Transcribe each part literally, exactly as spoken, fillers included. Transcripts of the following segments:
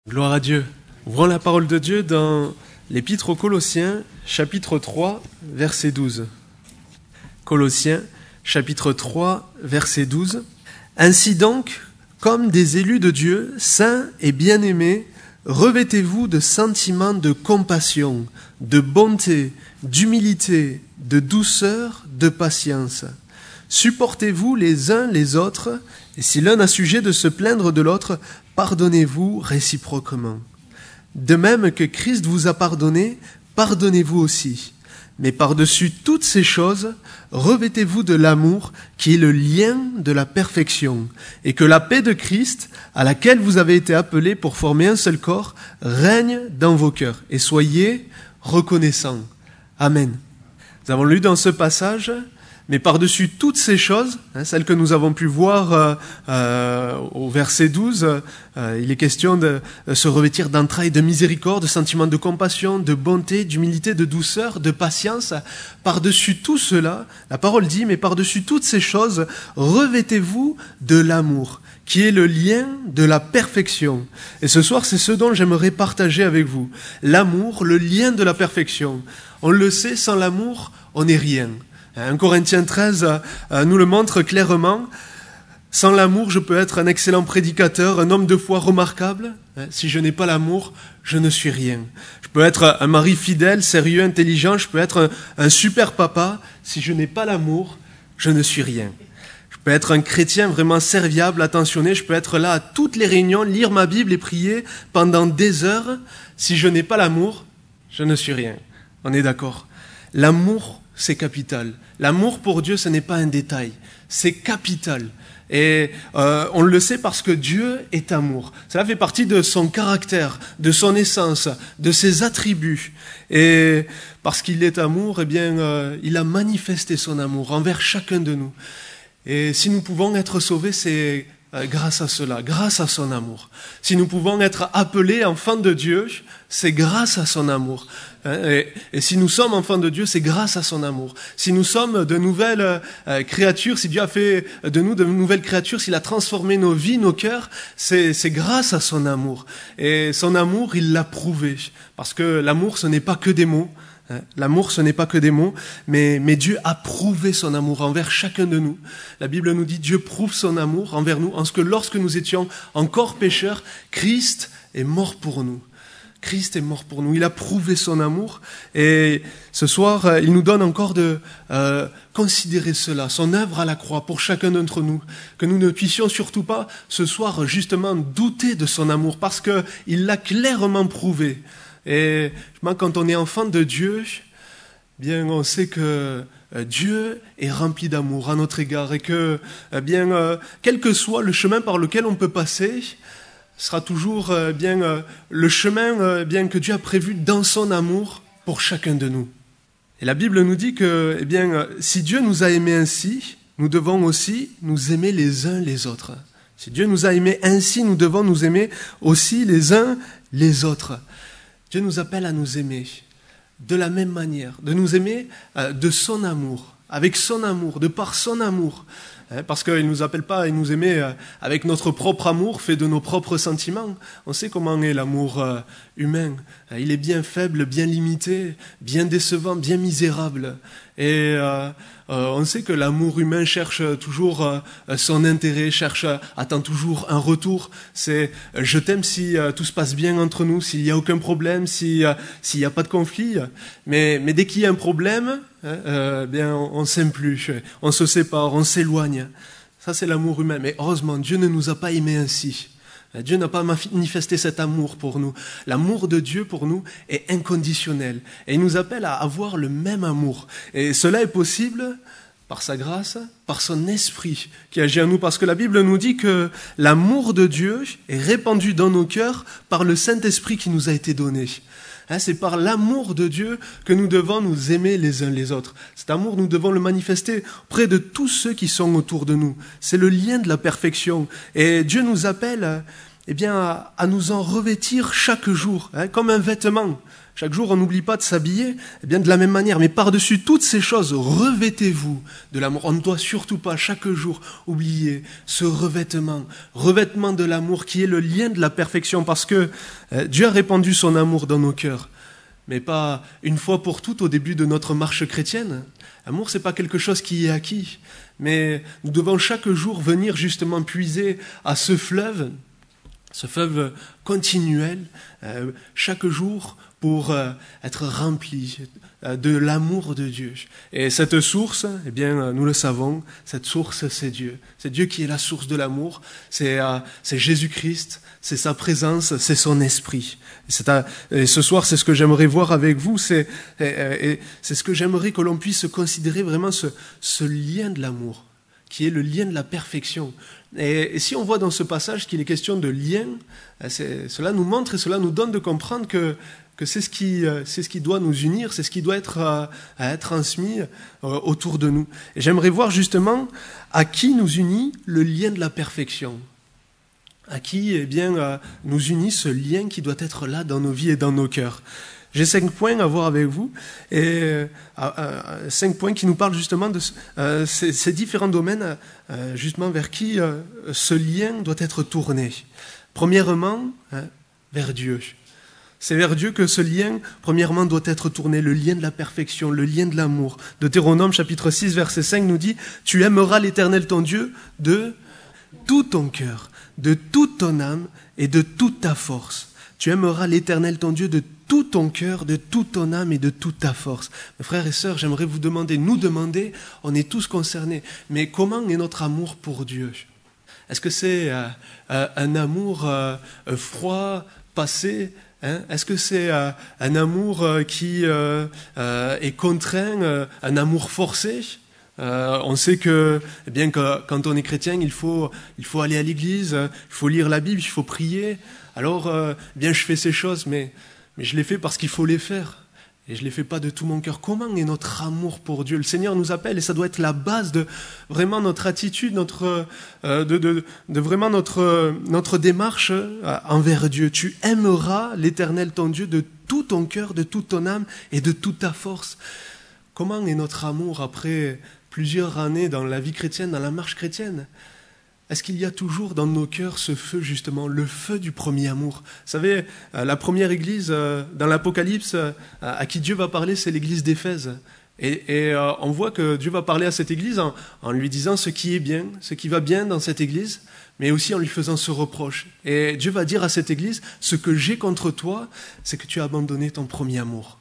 Gloire à Dieu. Ouvrons la parole de Dieu dans l'Épître aux Colossiens, chapitre trois, verset douze. Colossiens, chapitre trois, verset douze. Ainsi donc, comme des élus de Dieu, saints et bien-aimés, revêtez-vous de sentiments de compassion, de bonté, d'humilité, de douceur, de patience. Supportez-vous les uns les autres, et si l'un a sujet de se plaindre de l'autre, pardonnez-vous réciproquement. De même que Christ vous a pardonné, pardonnez-vous aussi. Mais par-dessus toutes ces choses, revêtez-vous de l'amour qui est le lien de la perfection, et que la paix de Christ, à laquelle vous avez été appelés pour former un seul corps, règne dans vos cœurs, et soyez reconnaissants. Amen. Nous avons lu dans ce passage, mais par-dessus toutes ces choses, hein, celles que nous avons pu voir euh, euh, au verset douze, euh, il est question de euh, se revêtir d'entrailles de miséricorde, de sentiments de compassion, de bonté, d'humilité, de douceur, de patience. Par-dessus tout cela, la parole dit, mais par-dessus toutes ces choses, revêtez-vous de l'amour, qui est le lien de la perfection. Et ce soir, c'est ce dont j'aimerais partager avec vous. L'amour, le lien de la perfection. On le sait, sans l'amour, on n'est rien. un Corinthiens treize euh, nous le montre clairement. Sans l'amour, je peux être un excellent prédicateur, un homme de foi remarquable. Si je n'ai pas l'amour, je ne suis rien. Je peux être un mari fidèle, sérieux, intelligent. Je peux être un, un super papa. Si je n'ai pas l'amour, je ne suis rien. Je peux être un chrétien vraiment serviable, attentionné. Je peux être là à toutes les réunions, lire ma Bible et prier pendant des heures. Si je n'ai pas l'amour, je ne suis rien. On est d'accord. L'amour, c'est capital. L'amour pour Dieu, ce n'est pas un détail, c'est capital. Et euh, on le sait parce que Dieu est amour. Cela fait partie de son caractère, de son essence, de ses attributs. Et parce qu'il est amour, eh bien, euh, il a manifesté son amour envers chacun de nous. Et si nous pouvons être sauvés, c'est euh, grâce à cela, grâce à son amour. Si nous pouvons être appelés enfants de Dieu, c'est grâce à son amour. Et, et si nous sommes enfants de Dieu, c'est grâce à son amour. Si nous sommes de nouvelles euh, créatures, si Dieu a fait de nous de nouvelles créatures, s'il a transformé nos vies, nos cœurs, c'est, c'est grâce à son amour. Et son amour, il l'a prouvé. Parce que l'amour, ce n'est pas que des mots. L'amour, ce n'est pas que des mots, mais, mais Dieu a prouvé son amour envers chacun de nous. La Bible nous dit, Dieu prouve son amour envers nous, en ce que lorsque nous étions encore pécheurs, Christ est mort pour nous. Christ est mort pour nous, il a prouvé son amour, et ce soir, il nous donne encore de euh, considérer cela, son œuvre à la croix pour chacun d'entre nous, que nous ne puissions surtout pas ce soir justement douter de son amour, parce qu'il l'a clairement prouvé. Et quand on est enfant de Dieu, bien on sait que Dieu est rempli d'amour à notre égard, et que bien euh, quel que soit le chemin par lequel on peut passer, sera toujours euh, bien euh, le chemin euh, bien que Dieu a prévu dans son amour pour chacun de nous. Et la Bible nous dit que eh bien euh, si Dieu nous a aimés ainsi, nous devons aussi nous aimer les uns les autres. Si Dieu nous a aimés ainsi, nous devons nous aimer aussi les uns les autres. Dieu nous appelle à nous aimer de la même manière, de nous aimer euh, de son amour, avec son amour, de par son amour. Parce qu'il ne nous appelle pas à nous aimer avec notre propre amour, fait de nos propres sentiments. On sait comment est l'amour humain. Il est bien faible, bien limité, bien décevant, bien misérable. Et euh, on sait que l'amour humain cherche toujours son intérêt, cherche, attend toujours un retour. C'est « je t'aime si tout se passe bien entre nous, s'il n'y a aucun problème, si, s'il n'y a pas de conflit. » Mais, mais dès qu'il y a un problème, euh, bien, on ne s'aime plus, on se sépare, on s'éloigne. Ça, c'est l'amour humain. Mais heureusement, Dieu ne nous a pas aimés ainsi. Dieu n'a pas manifesté cet amour pour nous. L'amour de Dieu pour nous est inconditionnel. Et il nous appelle à avoir le même amour. Et cela est possible par sa grâce, par son esprit qui agit en nous. Parce que la Bible nous dit que l'amour de Dieu est répandu dans nos cœurs par le Saint-Esprit qui nous a été donné. Hein, c'est par l'amour de Dieu que nous devons nous aimer les uns les autres. Cet amour, nous devons le manifester auprès de tous ceux qui sont autour de nous. C'est le lien de la perfection. Et Dieu nous appelle eh bien, à, à nous en revêtir chaque jour, hein, comme un vêtement. Chaque jour, on n'oublie pas de s'habiller, eh bien, de la même manière. Mais par-dessus toutes ces choses, revêtez-vous de l'amour. On ne doit surtout pas, chaque jour, oublier ce revêtement, revêtement de l'amour qui est le lien de la perfection, parce que euh, Dieu a répandu son amour dans nos cœurs, mais pas une fois pour toutes au début de notre marche chrétienne. L'amour, c'est pas quelque chose qui est acquis, mais nous devons chaque jour venir justement puiser à ce fleuve, ce fleuve continuel, euh, chaque jour, pour euh, être rempli euh, de l'amour de Dieu. Et cette source, eh bien, nous le savons, cette source, c'est Dieu. C'est Dieu qui est la source de l'amour, c'est, euh, c'est Jésus-Christ, c'est sa présence, c'est son esprit. Et, c'est à, et ce soir, c'est ce que j'aimerais voir avec vous, c'est, et, et, c'est ce que j'aimerais que l'on puisse considérer vraiment ce, ce lien de l'amour, qui est le lien de la perfection. Et, et si on voit dans ce passage qu'il est question de lien, c'est, cela nous montre et cela nous donne de comprendre que, que c'est, ce qui, c'est ce qui doit nous unir, c'est ce qui doit être, à, à être transmis euh, autour de nous. Et j'aimerais voir justement à qui nous unit le lien de la perfection. À qui eh bien, euh, nous unit ce lien qui doit être là dans nos vies et dans nos cœurs. J'ai cinq points à voir avec vous, et euh, euh, cinq points qui nous parlent justement de euh, ces, ces différents domaines euh, justement vers qui euh, ce lien doit être tourné. Premièrement, hein, vers Dieu. C'est vers Dieu que ce lien, premièrement, doit être tourné, le lien de la perfection, le lien de l'amour. Deutéronome chapitre six, verset cinq nous dit « Tu aimeras l'Éternel ton Dieu de tout ton cœur, de toute ton âme et de toute ta force. Tu aimeras l'Éternel ton Dieu de tout ton cœur, de toute ton âme et de toute ta force. » Mes frères et sœurs, j'aimerais vous demander, nous demander, on est tous concernés, mais comment est notre amour pour Dieu ? Est-ce que c'est euh, euh, un amour euh, froid, passé ? Hein? Est-ce que c'est euh, un amour euh, qui euh, euh, est contraint, euh, un amour forcé ? Euh, on sait que, eh bien, que quand on est chrétien, il faut, il faut aller à l'église, il faut lire la Bible, il faut prier. Alors, euh, eh bien, je fais ces choses, mais, mais je les fais parce qu'il faut les faire. Et je ne les fais pas de tout mon cœur. Comment est notre amour pour Dieu ? Le Seigneur nous appelle et ça doit être la base de vraiment notre attitude, notre, euh, de, de, de vraiment notre, notre démarche envers Dieu. Tu aimeras l'Éternel ton Dieu de tout ton cœur, de toute ton âme et de toute ta force. Comment est notre amour après plusieurs années dans la vie chrétienne, dans la marche chrétienne ? Est-ce qu'il y a toujours dans nos cœurs ce feu, justement, le feu du premier amour ? Vous savez, la première église dans l'Apocalypse à qui Dieu va parler, c'est l'église d'Éphèse. Et, et on voit que Dieu va parler à cette église en, en lui disant ce qui est bien, ce qui va bien dans cette église, mais aussi en lui faisant ce reproche. Et Dieu va dire à cette église, ce que j'ai contre toi, c'est que tu as abandonné ton premier amour.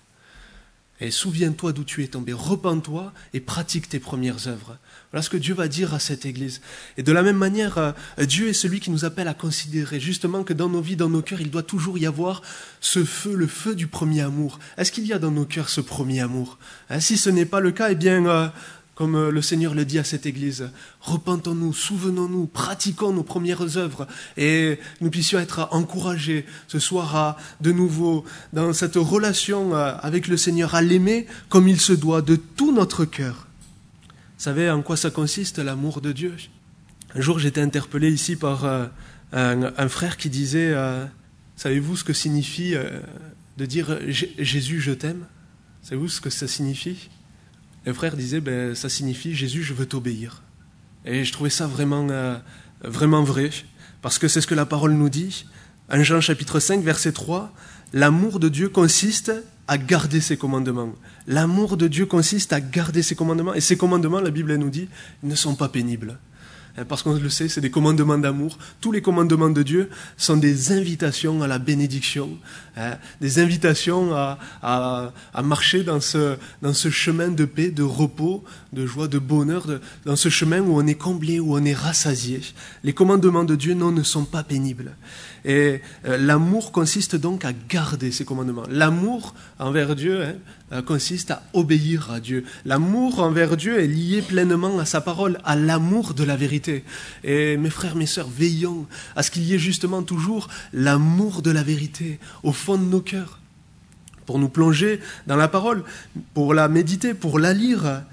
Et souviens-toi d'où tu es tombé, repens-toi et pratique tes premières œuvres. Voilà ce que Dieu va dire à cette église. Et de la même manière, Dieu est celui qui nous appelle à considérer justement que dans nos vies, dans nos cœurs, il doit toujours y avoir ce feu, le feu du premier amour. Est-ce qu'il y a dans nos cœurs ce premier amour ? hein, Si ce n'est pas le cas, eh bien, euh, comme le Seigneur le dit à cette église, repentons-nous, souvenons-nous, pratiquons nos premières œuvres et nous puissions être encouragés ce soir à, de nouveau, dans cette relation avec le Seigneur, à l'aimer comme il se doit, de tout notre cœur. Vous savez en quoi ça consiste, l'amour de Dieu ? Un jour, j'étais interpellé ici par euh, un, un frère qui disait euh, « Savez-vous ce que signifie euh, de dire « Jésus, je t'aime » Savez-vous ce que ça signifie ? Le frère disait ben, « Ça signifie « Jésus, je veux t'obéir ». Et je trouvais ça vraiment, euh, vraiment vrai, parce que c'est ce que la parole nous dit. En Jean chapitre cinq, verset trois, « L'amour de Dieu consiste à garder ses commandements. » L'amour de Dieu consiste à garder ses commandements. Et ces commandements, la Bible nous dit, ne sont pas pénibles. Parce qu'on le sait, c'est des commandements d'amour. Tous les commandements de Dieu sont des invitations à la bénédiction, hein, des invitations à, à, à marcher dans ce, dans ce chemin de paix, de repos, de joie, de bonheur, de, dans ce chemin où on est comblé, où on est rassasié. Les commandements de Dieu, non, ne sont pas pénibles. Et euh, l'amour consiste donc à garder ces commandements. L'amour envers Dieu hein, euh, consiste à obéir à Dieu. L'amour envers Dieu est lié pleinement à sa parole, à l'amour de la vérité. Et mes frères, mes sœurs, veillons à ce qu'il y ait justement toujours l'amour de la vérité au fond de nos cœurs, pour nous plonger dans la parole, pour la méditer, pour la lire.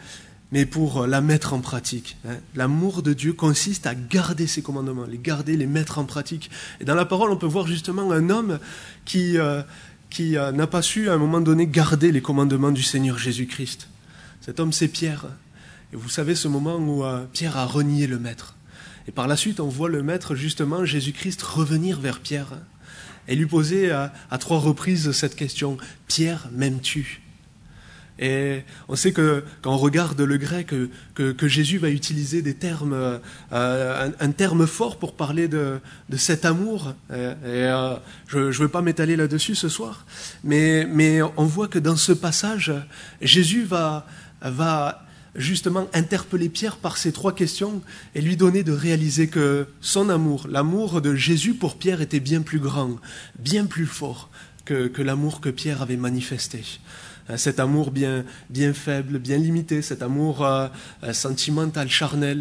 mais pour la mettre en pratique. L'amour de Dieu consiste à garder ses commandements, les garder, les mettre en pratique. Et dans la parole, on peut voir justement un homme qui, euh, qui euh, n'a pas su à un moment donné garder les commandements du Seigneur Jésus-Christ. Cet homme, c'est Pierre. Et vous savez ce moment où euh, Pierre a renié le Maître. Et par la suite, on voit le Maître, justement, Jésus-Christ, revenir vers Pierre et lui poser à, à trois reprises cette question. « Pierre, m'aimes-tu » Et on sait que quand on regarde le grec, que, que, que Jésus va utiliser des termes, euh, un, un terme fort pour parler de, de cet amour. Et, et euh, je ne veux pas m'étaler là-dessus ce soir, mais, mais on voit que dans ce passage, Jésus va... va justement interpeller Pierre par ces trois questions et lui donner de réaliser que son amour, l'amour de Jésus pour Pierre était bien plus grand, bien plus fort que, que l'amour que Pierre avait manifesté. Cet amour bien, bien faible, bien limité, cet amour euh, sentimental, charnel.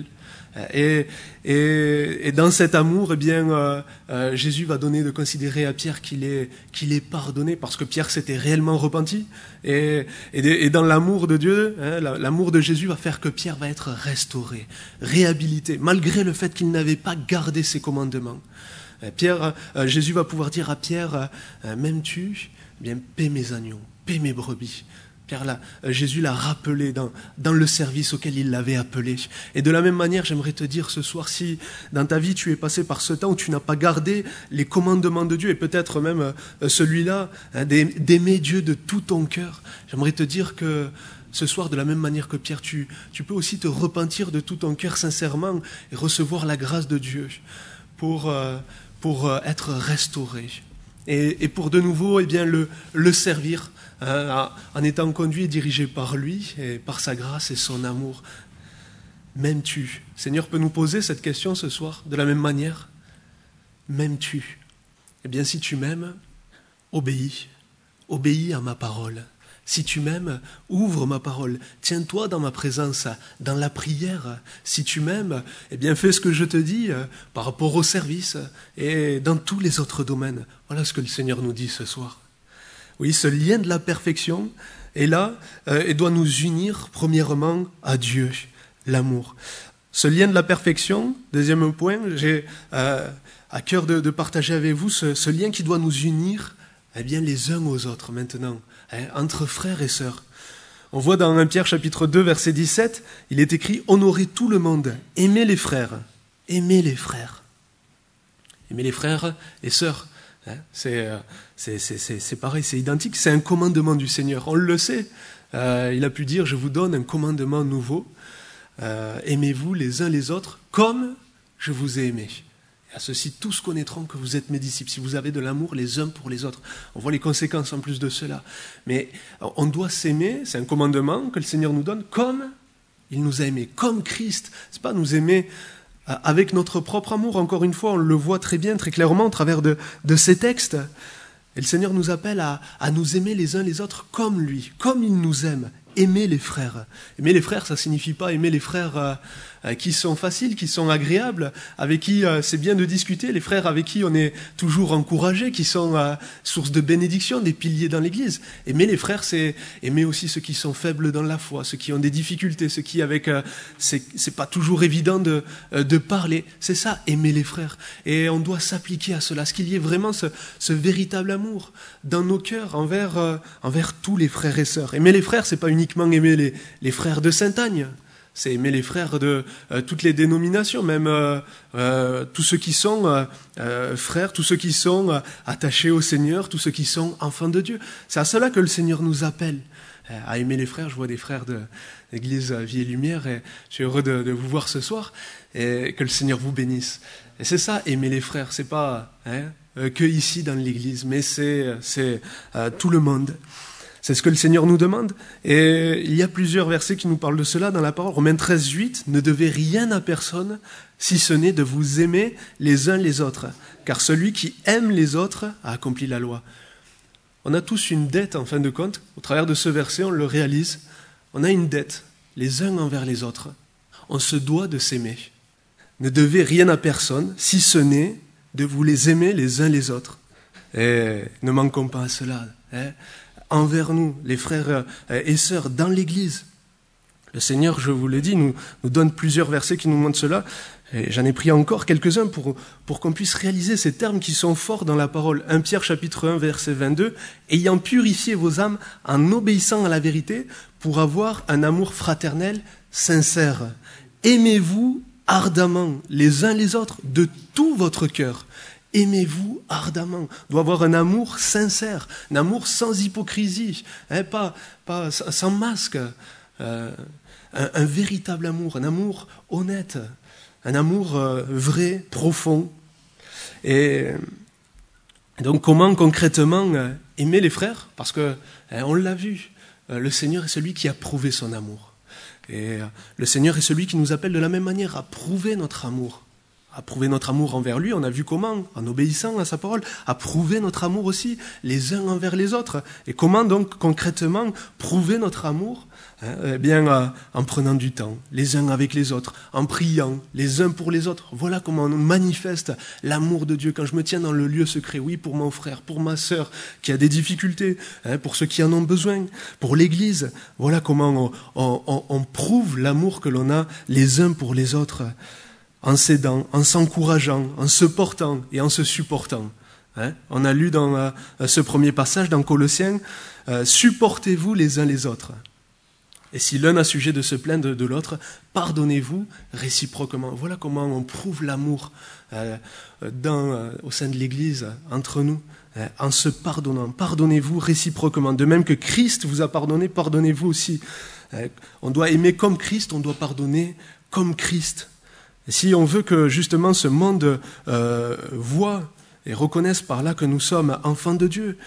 Et, et, et dans cet amour, eh bien, euh, euh, Jésus va donner de considérer à Pierre qu'il est, qu'il est pardonné parce que Pierre s'était réellement repenti. Et, et, et dans l'amour de Dieu, hein, l'amour de Jésus va faire que Pierre va être restauré, réhabilité, malgré le fait qu'il n'avait pas gardé ses commandements. Pierre, euh, Jésus va pouvoir dire à Pierre, euh, m'aimes-tu ? Eh bien, paie mes agneaux, paie mes brebis. Pierre, là, Jésus l'a rappelé dans, dans le service auquel il l'avait appelé. Et de la même manière, j'aimerais te dire ce soir, si dans ta vie tu es passé par ce temps où tu n'as pas gardé les commandements de Dieu, et peut-être même celui-là, hein, d'aimer Dieu de tout ton cœur, j'aimerais te dire que ce soir, de la même manière que Pierre, tu, tu peux aussi te repentir de tout ton cœur sincèrement et recevoir la grâce de Dieu pour, pour être restauré. Et, et pour de nouveau, eh bien, le, le servir, hein, en étant conduit et dirigé par lui, et par sa grâce et son amour. M'aimes-tu ? Le Seigneur peut nous poser cette question ce soir, de la même manière. M'aimes-tu ? Eh bien, si tu m'aimes, obéis. Obéis à ma parole. Si tu m'aimes, ouvre ma parole. Tiens-toi dans ma présence, dans la prière. Si tu m'aimes, eh bien fais ce que je te dis euh, par rapport au service et dans tous les autres domaines. Voilà ce que le Seigneur nous dit ce soir. Oui, ce lien de la perfection est là euh, et doit nous unir premièrement à Dieu, l'amour. Ce lien de la perfection, deuxième point, j'ai euh, à cœur de, de partager avec vous ce, ce lien qui doit nous unir eh bien, les uns aux autres maintenant, hein, entre frères et sœurs. On voit dans un Pierre chapitre deux, verset dix-sept, il est écrit « Honorez tout le monde, aimez les frères, aimez les frères. » Aimez les frères et sœurs. Hein, c'est, c'est, c'est, c'est, c'est pareil, c'est identique, c'est un commandement du Seigneur. On le sait, euh, il a pu dire « Je vous donne un commandement nouveau, euh, aimez-vous les uns les autres comme je vous ai aimé. » À ceux-ci, tous connaîtront que vous êtes mes disciples, si vous avez de l'amour les uns pour les autres. On voit les conséquences en plus de cela. Mais on doit s'aimer, c'est un commandement que le Seigneur nous donne, comme il nous a aimés, comme Christ. Ce n'est pas nous aimer avec notre propre amour. Encore une fois, on le voit très bien, très clairement, au travers de, de ces textes. Et le Seigneur nous appelle à, à nous aimer les uns les autres comme lui, comme il nous aime. Aimer les frères. Aimer les frères, ça ne signifie pas aimer les frères euh, euh, qui sont faciles, qui sont agréables, avec qui euh, c'est bien de discuter, les frères avec qui on est toujours encouragé, qui sont euh, source de bénédiction, des piliers dans l'Église. Aimer les frères, c'est aimer aussi ceux qui sont faibles dans la foi, ceux qui ont des difficultés, ceux qui, avec, euh, c'est, c'est pas toujours évident de, euh, de parler. C'est ça, aimer les frères. Et on doit s'appliquer à cela, ce qu'il y ait vraiment ce, ce véritable amour dans nos cœurs envers, euh, envers tous les frères et sœurs. Aimer les frères, c'est pas uniquement aimer les, les frères de Sainte-Agne, c'est aimer les frères de euh, toutes les dénominations, même euh, euh, tous ceux qui sont euh, euh, frères, tous ceux qui sont euh, attachés au Seigneur, tous ceux qui sont enfants de Dieu. C'est à cela que le Seigneur nous appelle, euh, à aimer les frères. Je vois des frères de l'Église Vie et Lumière et je suis heureux de, de vous voir ce soir et que le Seigneur vous bénisse. Et c'est ça, aimer les frères, c'est pas hein, euh, que ici dans l'Église, mais c'est, c'est euh, tout le monde. C'est ce que le Seigneur nous demande. Et il y a plusieurs versets qui nous parlent de cela dans la parole. Romains treize, huit, ne devez rien à personne, si ce n'est de vous aimer les uns les autres. Car celui qui aime les autres a accompli la loi. On a tous une dette, en fin de compte. Au travers de ce verset, on le réalise. On a une dette, les uns envers les autres. On se doit de s'aimer. Ne devez rien à personne, si ce n'est de vous les aimer les uns les autres. Et ne manquons pas à cela, hein. Envers nous, les frères et sœurs dans l'Église. Le Seigneur, je vous l'ai dit, nous, nous donne plusieurs versets qui nous montrent cela. Et j'en ai pris encore quelques-uns pour, pour qu'on puisse réaliser ces termes qui sont forts dans la parole. premier Pierre chapitre un, verset vingt-deux, « Ayant purifié vos âmes en obéissant à la vérité pour avoir un amour fraternel sincère. Aimez-vous ardemment les uns les autres de tout votre cœur. » Aimez-vous ardemment. On doit avoir un amour sincère, un amour sans hypocrisie, hein, pas, pas sans masque. Euh, un, un véritable amour, un amour honnête, un amour euh, vrai, profond. Et donc comment concrètement euh, aimer les frères? Parce que hein, on l'a vu, euh, le Seigneur est celui qui a prouvé son amour. Et euh, le Seigneur est celui qui nous appelle de la même manière à prouver notre amour. À prouver notre amour envers lui, on a vu comment, en obéissant à sa parole, à prouver notre amour aussi les uns envers les autres. Et comment donc concrètement prouver notre amour? Hein, eh bien, euh, en prenant du temps, les uns avec les autres, en priant les uns pour les autres. Voilà comment on manifeste l'amour de Dieu. Quand je me tiens dans le lieu secret, oui, pour mon frère, pour ma sœur qui a des difficultés, hein, pour ceux qui en ont besoin, pour l'Église. Voilà comment on, on, on prouve l'amour que l'on a les uns pour les autres. En s'aidant, en s'encourageant, en se portant et en se supportant. Hein? On a lu dans euh, ce premier passage, dans Colossiens, euh, « Supportez-vous les uns les autres. Et si l'un a sujet de se plaindre de l'autre, pardonnez-vous réciproquement. » Voilà comment on prouve l'amour euh, dans, euh, au sein de l'Église, entre nous, hein, en se pardonnant. Pardonnez-vous réciproquement. De même que Christ vous a pardonné, pardonnez-vous aussi. Hein? On doit aimer comme Christ, on doit pardonner comme Christ. Et si on veut que justement ce monde euh, voit et reconnaisse par là que nous sommes enfants de Dieu,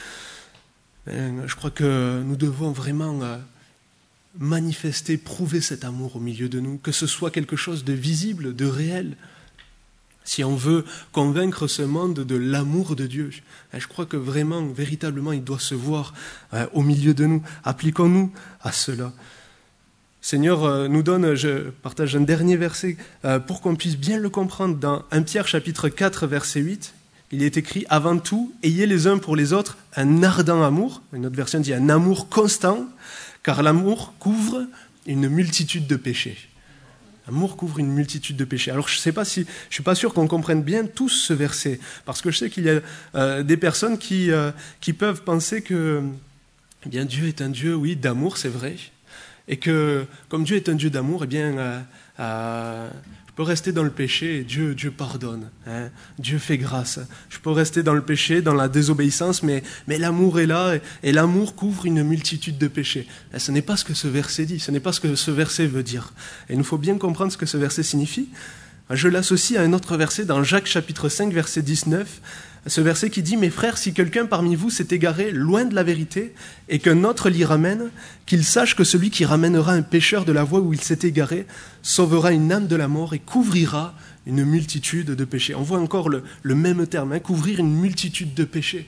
je crois que nous devons vraiment euh, manifester, prouver cet amour au milieu de nous, que ce soit quelque chose de visible, de réel. Si on veut convaincre ce monde de l'amour de Dieu, je crois que vraiment, véritablement, il doit se voir euh, au milieu de nous. Appliquons-nous à cela. Seigneur nous donne, je partage un dernier verset euh, pour qu'on puisse bien le comprendre. Dans premier Pierre chapitre quatre, verset huit, il est écrit « Avant tout, ayez les uns pour les autres un ardent amour », une autre version dit « un amour constant, car l'amour couvre une multitude de péchés ». L'amour couvre une multitude de péchés. Alors je ne sais pas si, je ne suis pas sûr qu'on comprenne bien tous ce verset, parce que je sais qu'il y a euh, des personnes qui, euh, qui peuvent penser que eh bien, Dieu est un Dieu, oui, d'amour, c'est vrai. Et que, comme Dieu est un Dieu d'amour, eh bien, euh, euh, je peux rester dans le péché et Dieu, Dieu pardonne. Hein, Dieu fait grâce. Je peux rester dans le péché, dans la désobéissance, mais, mais l'amour est là et, et l'amour couvre une multitude de péchés. Et ce n'est pas ce que ce verset dit, ce n'est pas ce que ce verset veut dire. Et il nous faut bien comprendre ce que ce verset signifie. Je l'associe à un autre verset dans Jacques chapitre cinq, verset dix-neuf. Ce verset qui dit « Mes frères, si quelqu'un parmi vous s'est égaré loin de la vérité et qu'un autre l'y ramène, qu'il sache que celui qui ramènera un pécheur de la voie où il s'est égaré sauvera une âme de la mort et couvrira une multitude de péchés. » On voit encore le, le même terme, hein, couvrir une multitude de péchés.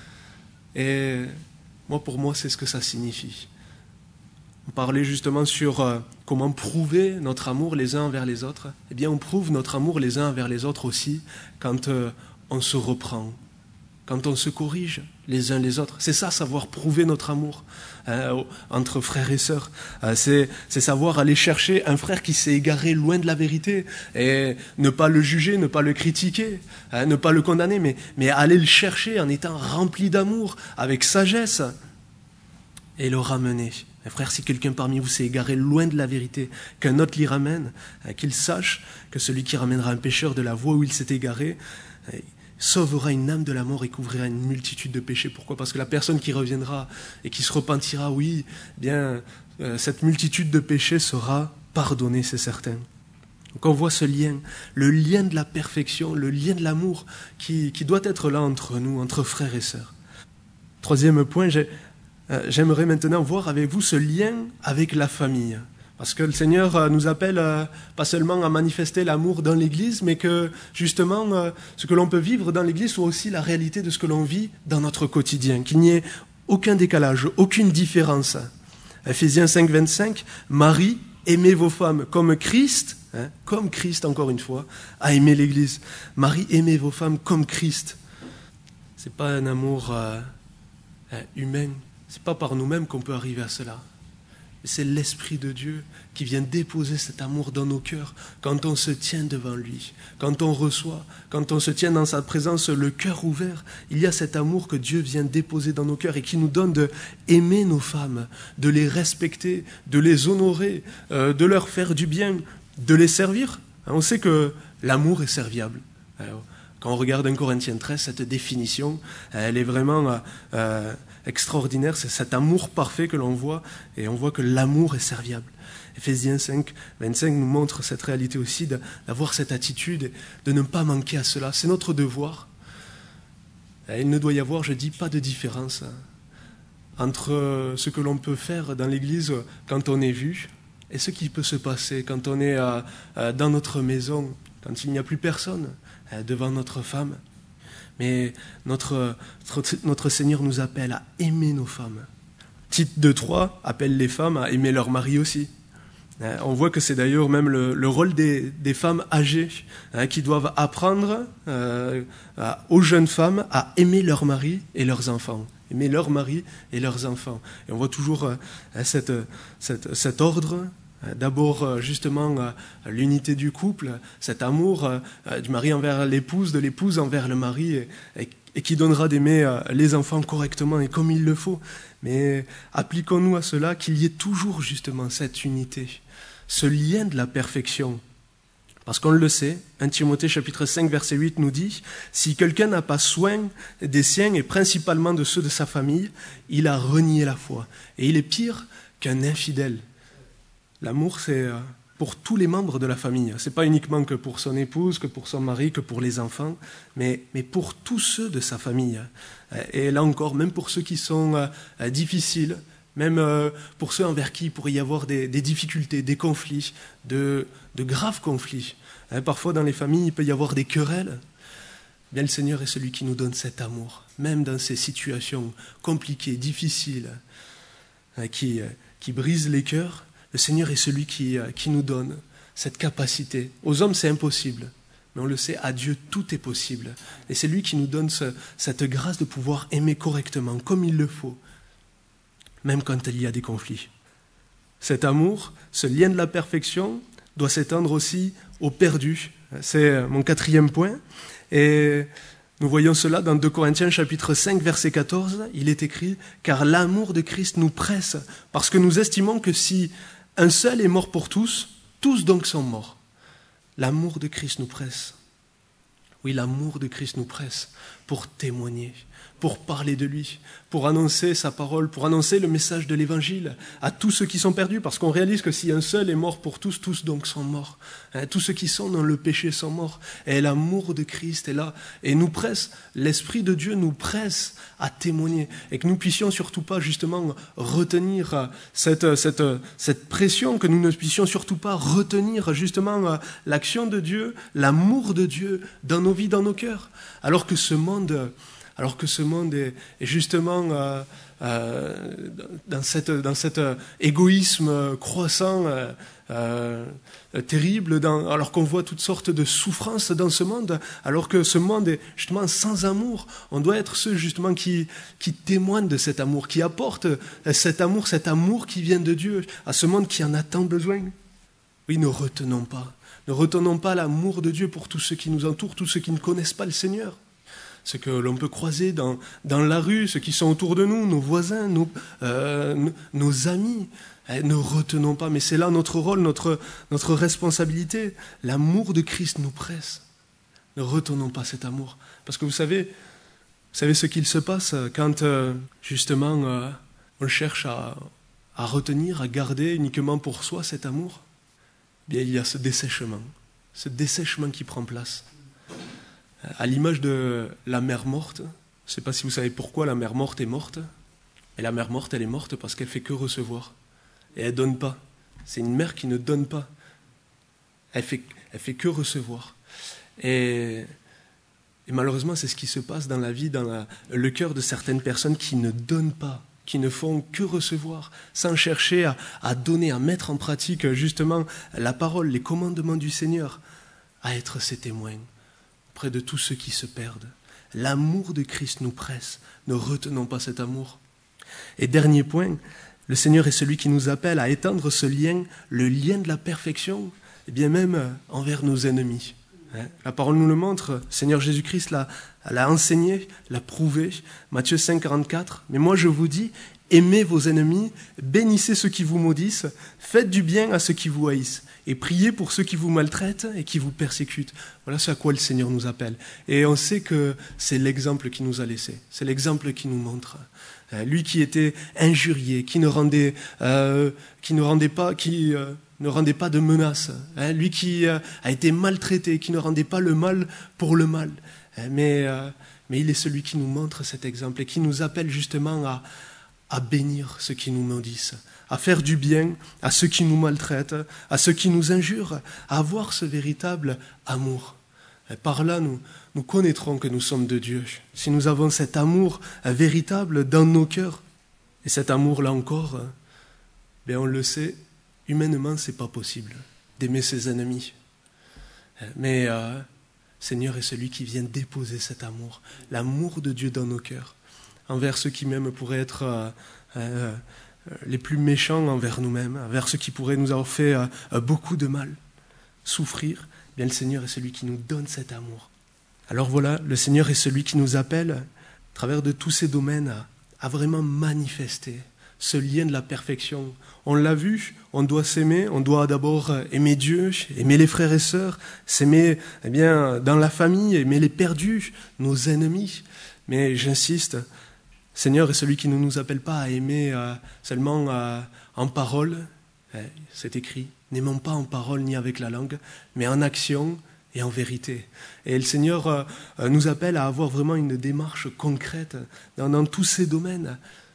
Et moi, pour moi, c'est ce que ça signifie. On parlait justement sur euh, comment prouver notre amour les uns envers les autres. Eh bien, on prouve notre amour les uns envers les autres aussi quand euh, on se reprend, quand on se corrige les uns les autres. C'est ça, savoir prouver notre amour hein, entre frères et sœurs. Euh, c'est, c'est savoir aller chercher un frère qui s'est égaré loin de la vérité et ne pas le juger, ne pas le critiquer, hein, ne pas le condamner, mais, mais aller le chercher en étant rempli d'amour, avec sagesse, et le ramener. Mes frères, si quelqu'un parmi vous s'est égaré loin de la vérité, qu'un autre l'y ramène, hein, qu'il sache que celui qui ramènera un pécheur de la voie où il s'est égaré hein, sauvera une âme de la mort et couvrira une multitude de péchés. Pourquoi ? Parce que la personne qui reviendra et qui se repentira, oui, eh bien, euh, cette multitude de péchés sera pardonnée, c'est certain. Donc on voit ce lien, le lien de la perfection, le lien de l'amour qui, qui doit être là entre nous, entre frères et sœurs. Troisième point, j'ai, euh, j'aimerais maintenant voir avec vous ce lien avec la famille. Parce que le Seigneur nous appelle euh, pas seulement à manifester l'amour dans l'Église, mais que justement euh, ce que l'on peut vivre dans l'Église soit aussi la réalité de ce que l'on vit dans notre quotidien, qu'il n'y ait aucun décalage, aucune différence. Ephésiens cinq, vingt-cinq, Marie, aimez vos femmes comme Christ, hein, comme Christ encore une fois, a aimé l'Église. Marie, aimez vos femmes comme Christ. C'est pas un amour euh, humain, c'est pas par nous-mêmes qu'on peut arriver à cela. c'est l'Esprit de Dieu qui vient déposer cet amour dans nos cœurs quand on se tient devant lui, quand on reçoit, quand on se tient dans sa présence, le cœur ouvert. Il y a cet amour que Dieu vient déposer dans nos cœurs et qui nous donne d'aimer nos femmes, de les respecter, de les honorer, euh, de leur faire du bien, de les servir. On sait que l'amour est serviable. Alors, quand on regarde un Corinthiens treize, cette définition, elle est vraiment euh, extraordinaire. C'est cet amour parfait que l'on voit, et on voit que l'amour est serviable. Éphésiens cinq, vingt-cinq nous montre cette réalité aussi, d'avoir cette attitude, de ne pas manquer à cela. C'est notre devoir. Il ne doit y avoir, je dis, pas de différence entre ce que l'on peut faire dans l'Église quand on est vu et ce qui peut se passer quand on est dans notre maison, quand il n'y a plus personne devant notre femme. Mais notre, notre, notre Seigneur nous appelle à aimer nos femmes. Tite deux trois appelle les femmes à aimer leur mari aussi. On voit que c'est d'ailleurs même le, le rôle des, des femmes âgées hein, qui doivent apprendre euh, à, aux jeunes femmes à aimer leur mari et leurs enfants. Aimer leur mari et leurs enfants. Et on voit toujours euh, cette, cette, cet ordre. D'abord, justement, l'unité du couple, cet amour du mari envers l'épouse, de l'épouse envers le mari, et, et, et qui donnera d'aimer les enfants correctement et comme il le faut. Mais appliquons-nous à cela, qu'il y ait toujours justement cette unité, ce lien de la perfection. Parce qu'on le sait, un Timothée chapitre cinq, verset huit nous dit « Si quelqu'un n'a pas soin des siens et principalement de ceux de sa famille, il a renié la foi. Et il est pire qu'un infidèle. » L'amour, c'est pour tous les membres de la famille. Ce n'est pas uniquement que pour son épouse, que pour son mari, que pour les enfants, mais, mais pour tous ceux de sa famille. Et là encore, même pour ceux qui sont euh, difficiles, même euh, pour ceux envers qui il pourrait y avoir des, des difficultés, des conflits, de, de graves conflits. Hein, parfois, dans les familles, il peut y avoir des querelles. Bien, le Seigneur est celui qui nous donne cet amour, même dans ces situations compliquées, difficiles, hein, qui, qui brisent les cœurs. Le Seigneur est celui qui, qui nous donne cette capacité. Aux hommes, c'est impossible. Mais on le sait, à Dieu, tout est possible. Et c'est lui qui nous donne ce, cette grâce de pouvoir aimer correctement, comme il le faut, même quand il y a des conflits. Cet amour, ce lien de la perfection, doit s'étendre aussi aux perdus. C'est mon quatrième point. Et nous voyons cela dans deux Corinthiens chapitre cinq, verset quatorze. Il est écrit « Car l'amour de Christ nous presse, parce que nous estimons que si un seul est mort pour tous, tous donc sont morts. » L'amour de Christ nous presse. Oui, l'amour de Christ nous presse pour témoigner, pour parler de lui, pour annoncer sa parole, pour annoncer le message de l'Évangile à tous ceux qui sont perdus, parce qu'on réalise que si un seul est mort pour tous, tous donc sont morts. Hein, tous ceux qui sont dans le péché sont morts. Et l'amour de Christ est là et nous presse, l'Esprit de Dieu nous presse à témoigner et que nous puissions surtout pas justement retenir cette, cette, cette pression, que nous ne puissions surtout pas retenir justement l'action de Dieu, l'amour de Dieu dans nos vies, dans nos cœurs, alors que ce monde... Alors que ce monde est, est justement euh, euh, dans, cette, dans cet égoïsme croissant, euh, euh, terrible, dans, alors qu'on voit toutes sortes de souffrances dans ce monde, alors que ce monde est justement sans amour. On doit être ceux justement qui, qui témoignent de cet amour, qui apportent cet amour, cet amour qui vient de Dieu à ce monde qui en a tant besoin. Oui, ne retenons pas. Ne retenons pas l'amour de Dieu pour tous ceux qui nous entourent, tous ceux qui ne connaissent pas le Seigneur. Ce que l'on peut croiser dans, dans la rue, ceux qui sont autour de nous, nos voisins, nos, euh, nos amis. Eh, ne retenons pas, mais c'est là notre rôle, notre, notre responsabilité. L'amour de Christ nous presse. Ne retenons pas cet amour. Parce que vous savez, vous savez ce qu'il se passe quand euh, justement euh, on cherche à, à retenir, à garder uniquement pour soi cet amour. Bien, il y a ce dessèchement, ce dessèchement qui prend place. À l'image de la mère morte, je ne sais pas si vous savez pourquoi la mère morte est morte. Et la mère morte, elle est morte parce qu'elle ne fait que recevoir. Et elle ne donne pas. C'est une mère qui ne donne pas. Elle fait, elle fait que recevoir. Et, et malheureusement, c'est ce qui se passe dans la vie, dans la, le cœur de certaines personnes qui ne donnent pas, qui ne font que recevoir, sans chercher à, à donner, à mettre en pratique justement la parole, les commandements du Seigneur, à être ses témoins auprès de tous ceux qui se perdent. L'amour de Christ nous presse. Ne retenons pas cet amour. Et dernier point, Le Seigneur est celui qui nous appelle à étendre ce lien, le lien de la perfection, et bien même envers nos ennemis. La parole nous le montre, le Seigneur Jésus-Christ l'a, l'a enseigné, l'a prouvé. Matthieu cinq, quarante-quatre. Mais moi je vous dis, aimez vos ennemis, bénissez ceux qui vous maudissent, faites du bien à ceux qui vous haïssent, et priez pour ceux qui vous maltraitent et qui vous persécutent. Voilà ce à quoi le Seigneur nous appelle. Et on sait que c'est l'exemple qu'il nous a laissé, c'est l'exemple qu'il nous montre. Lui qui était injurié, qui ne rendait, euh, qui ne rendait pas, qui euh, ne rendait pas de menaces, hein, lui qui euh, a été maltraité, qui ne rendait pas le mal pour le mal. Hein, mais, euh, mais il est celui qui nous montre cet exemple et qui nous appelle justement à, à bénir ceux qui nous maudissent, à faire du bien à ceux qui nous maltraitent, à ceux qui nous injurent, à avoir ce véritable amour. Et par là, nous, nous connaîtrons que nous sommes de Dieu. Si nous avons cet amour véritable dans nos cœurs, et cet amour-là encore, bien on le sait, humainement, ce n'est pas possible d'aimer ses ennemis. Mais euh, Seigneur est celui qui vient déposer cet amour, l'amour de Dieu dans nos cœurs, envers ceux qui même pourraient être euh, euh, les plus méchants envers nous-mêmes, envers ceux qui pourraient nous avoir fait euh, beaucoup de mal, souffrir. Bien, le Seigneur est celui qui nous donne cet amour. Alors voilà, le Seigneur est celui qui nous appelle, à travers de tous ces domaines, à, à vraiment manifester ce lien de la perfection. On l'a vu, on doit s'aimer, on doit d'abord aimer Dieu, aimer les frères et sœurs, s'aimer eh bien, dans la famille, aimer les perdus, nos ennemis. Mais j'insiste, le Seigneur est celui qui ne nous appelle pas à aimer euh, seulement euh, en parole, eh, c'est écrit. N'aimons pas en parole ni avec la langue, mais en action et en vérité. Et le Seigneur euh, nous appelle à avoir vraiment une démarche concrète dans, dans tous ces domaines,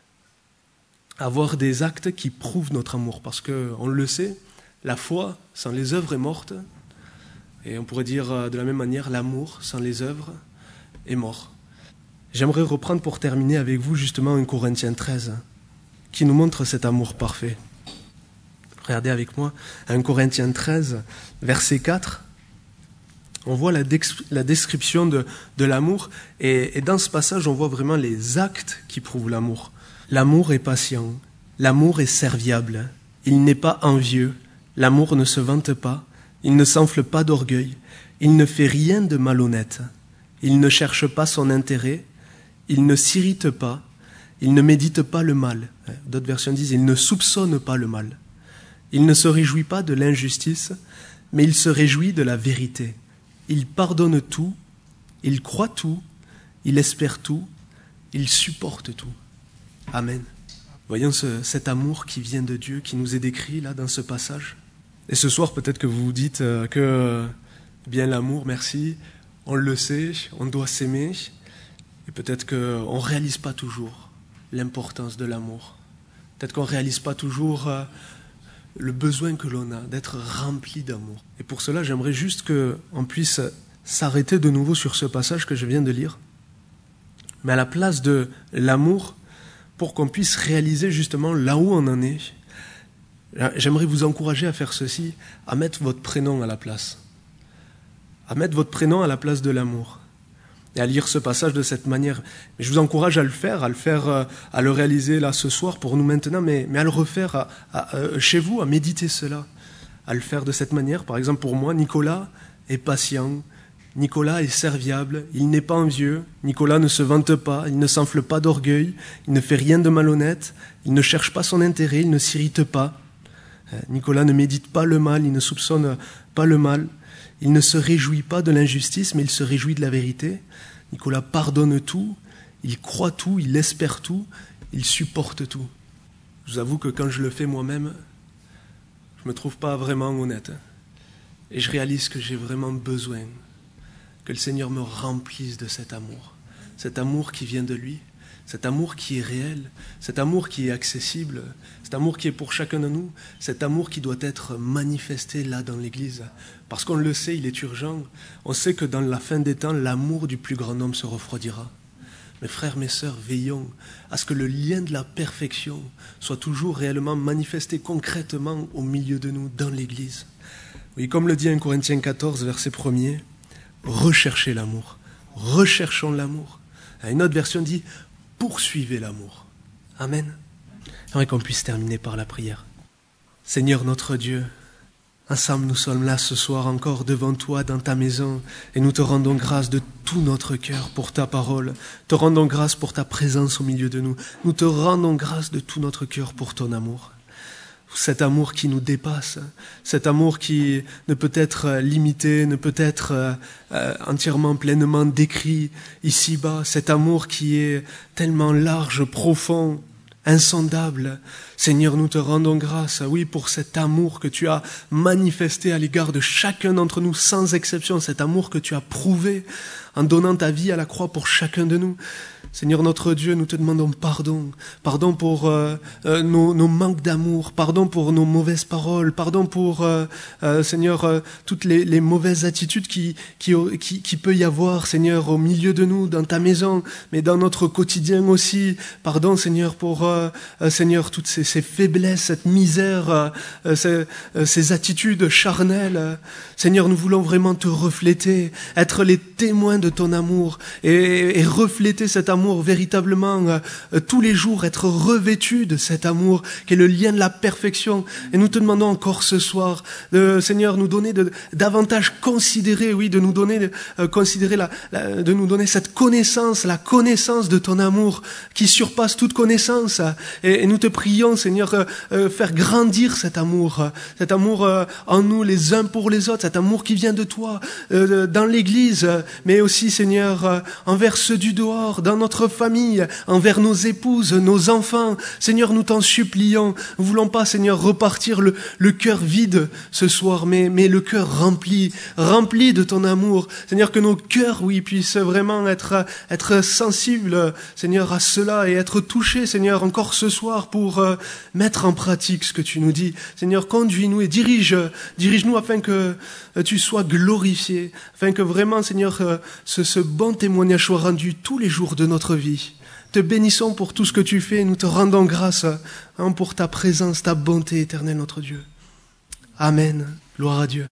avoir des actes qui prouvent notre amour. Parce qu'on le sait, la foi sans les œuvres est morte, et on pourrait dire de la même manière, l'amour sans les œuvres est mort. J'aimerais reprendre pour terminer avec vous justement un Corinthiens treize, qui nous montre cet amour parfait. Regardez avec moi, un Corinthiens treize, verset quatre, on voit la, dex- la description de, de l'amour, et, et dans ce passage, on voit vraiment les actes qui prouvent l'amour. L'amour est patient, l'amour est serviable, il n'est pas envieux, l'amour ne se vante pas, il ne s'enfle pas d'orgueil, il ne fait rien de malhonnête, il ne cherche pas son intérêt, il ne s'irrite pas, il ne médite pas le mal. D'autres versions disent, il ne soupçonne pas le mal. Il ne se réjouit pas de l'injustice, mais il se réjouit de la vérité. Il pardonne tout, il croit tout, il espère tout, il supporte tout. Amen. Voyons ce, cet amour qui vient de Dieu, qui nous est décrit là dans ce passage. Et ce soir, peut-être que vous vous dites euh, que euh, bien l'amour, merci, on le sait, on doit s'aimer, et peut-être qu'on ne réalise pas toujours l'importance de l'amour. Peut-être qu'on ne réalise pas toujours euh, le besoin que l'on a d'être rempli d'amour. Et pour cela, j'aimerais juste qu'on puisse s'arrêter de nouveau sur ce passage que je viens de lire. Mais à la place de l'amour, pour qu'on puisse réaliser justement là où on en est, j'aimerais vous encourager à faire ceci, à mettre votre prénom à la place. À mettre votre prénom à la place de l'amour. Et à lire ce passage de cette manière. Mais je vous encourage à le faire, à le faire, à le réaliser là ce soir pour nous maintenant, mais, mais à le refaire à, à, à, chez vous, à méditer cela. À le faire de cette manière. Par exemple, pour moi, Nicolas est patient, Nicolas est serviable, il n'est pas envieux, Nicolas ne se vante pas, il ne s'enfle pas d'orgueil, il ne fait rien de malhonnête, il ne cherche pas son intérêt, il ne s'irrite pas. Nicolas ne médite pas le mal, il ne soupçonne pas le mal. Il ne se réjouit pas de l'injustice, mais il se réjouit de la vérité. Nicolas pardonne tout, il croit tout, il espère tout, il supporte tout. Je vous avoue que quand je le fais moi-même, je ne me trouve pas vraiment honnête. Et je réalise que j'ai vraiment besoin que le Seigneur me remplisse de cet amour. Cet amour qui vient de lui, cet amour qui est réel, cet amour qui est accessible, cet amour qui est pour chacun de nous, cet amour qui doit être manifesté là dans l'Église. Parce qu'on le sait, il est urgent. On sait que dans la fin des temps, l'amour du plus grand nombre se refroidira. Mes frères, mes sœurs, veillons à ce que le lien de la perfection soit toujours réellement manifesté concrètement au milieu de nous, dans l'Église. Oui, comme le dit un Corinthiens quatorze, verset premier, recherchez l'amour, recherchons l'amour. Une autre version dit, poursuivez l'amour. Amen. J'aimerais qu'on puisse terminer par la prière. Seigneur notre Dieu, ensemble nous sommes là ce soir encore devant toi dans ta maison et nous te rendons grâce de tout notre cœur pour ta parole. Te rendons grâce pour ta présence au milieu de nous. Nous te rendons grâce de tout notre cœur pour ton amour. Cet amour qui nous dépasse, cet amour qui ne peut être limité, ne peut être euh, entièrement, pleinement décrit ici-bas, cet amour qui est tellement large, profond, insondable. Seigneur, nous te rendons grâce, oui, pour cet amour que tu as manifesté à l'égard de chacun d'entre nous, sans exception, cet amour que tu as prouvé en donnant ta vie à la croix pour chacun de nous. Seigneur notre Dieu, nous te demandons pardon. Pardon pour euh, euh, nos, nos manques d'amour, pardon pour nos mauvaises paroles, pardon pour, euh, euh, Seigneur, euh, toutes les, les mauvaises attitudes qui, qui, qui, qui peut y avoir, Seigneur, au milieu de nous, dans ta maison, mais dans notre quotidien aussi. Pardon, Seigneur, pour, euh, euh, Seigneur, toutes ces, ces faiblesses, cette misère, euh, ces, euh, ces attitudes charnelles. Seigneur, nous voulons vraiment te refléter, être les témoins de ton amour et, et refléter cet amour véritablement euh, tous les jours, être revêtu de cet amour qui est le lien de la perfection. Et nous te demandons encore ce soir, de, Seigneur, nous donner de, davantage considérer, oui, de nous donner, euh, considérer la, la, de nous donner cette connaissance, la connaissance de ton amour qui surpasse toute connaissance. Et, et nous te prions, Seigneur, euh, euh, faire grandir cet amour, euh, cet amour euh, en nous les uns pour les autres, cet amour qui vient de toi, euh, dans l'Église, euh, mais aussi, Seigneur, euh, envers ceux du dehors, dans notre famille, envers nos épouses, nos enfants. Seigneur, nous t'en supplions. Nous voulons pas, Seigneur, repartir le, le cœur vide ce soir, mais, mais le cœur rempli, rempli de ton amour. Seigneur, que nos cœurs, oui, puissent vraiment être, être sensibles, Seigneur, à cela et être touchés, Seigneur, encore ce soir pour euh, mettre en pratique ce que tu nous dis. Seigneur, conduis-nous et dirige, dirige-nous afin que euh, tu sois glorifié, afin que vraiment, Seigneur, euh, ce, ce bon témoignage soit rendu tous les jours de notre vie. Te bénissons pour tout ce que tu fais, nous te rendons grâce hein, pour ta présence, ta bonté éternelle, notre Dieu. Amen. Gloire à Dieu.